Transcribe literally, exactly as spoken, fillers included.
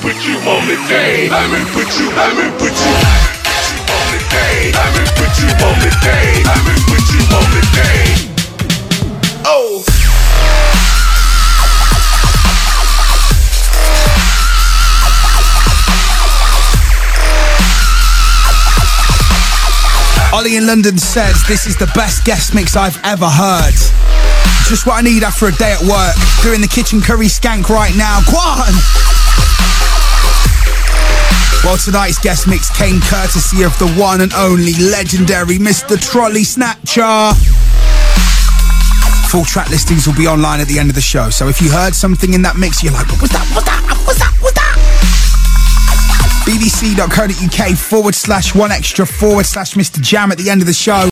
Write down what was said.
put you on the day. Let me put you, let me put you on the day. Let me put you on the day. Let me put you on the day. Oh. Ollie in London says, this is the best guest mix I've ever heard. Just what I need after a day at work. Doing the kitchen curry skank right now. Go on! Well, tonight's guest mix came courtesy of the one and only legendary Mister Trolley Snatcher. Full track listings will be online at the end of the show. So if you heard something in that mix, you're like, what was that? What's that? What's that? What's that? bbc.co.uk forward slash one extra forward slash Mister Jam at the end of the show.